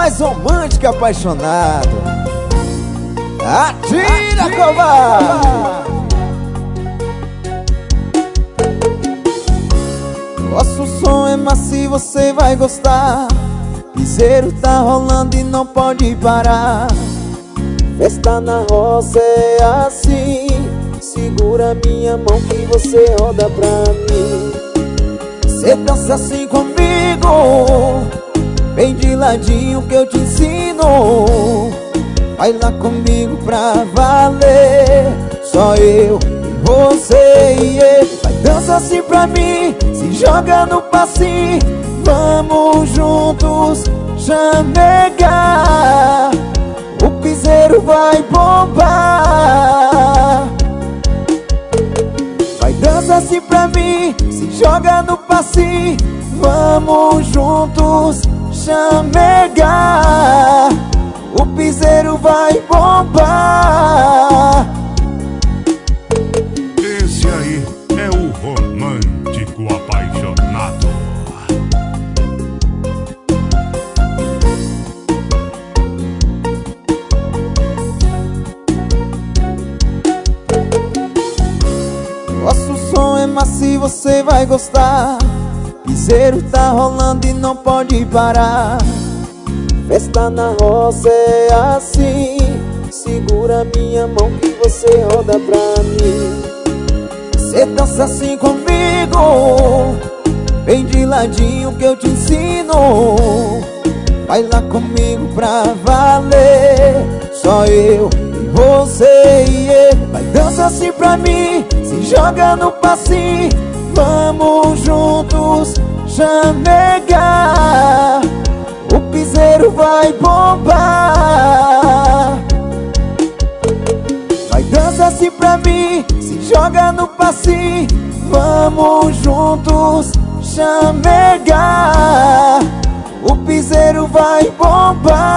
mais romântico e apaixonado. Atira, covarde! Nosso som é macio, você vai gostar. Piseiro tá rolando e não pode parar. Festa na roça é assim. Segura minha mão que você roda pra mim. Cê dança assim comigo, vem de ladinho que eu te ensino. Vai lá comigo pra valer, só eu e você e ele. Vai dançar assim pra mim, se joga no passinho. Vamos juntos chamegar, o piseiro vai bombar. Vai dançar assim pra mim, se joga no passinho. Vamos juntos chamegar, o piseiro vai bombar. Esse aí é o romântico apaixonado. Nosso som é macio, você vai gostar. Piseiro tá rolando e não pode parar. Festa na roça é assim. Segura minha mão que você roda pra mim. Cê dança assim comigo, vem de ladinho que eu te ensino. Vai lá comigo pra valer, só eu e você e ele. Vai dançar assim pra mim, se joga no passinho. Vamos juntos chamegar, o piseiro vai bombar. Vai dançar assim pra mim, se joga no passinho. Vamos juntos chamegar, o piseiro vai bombar.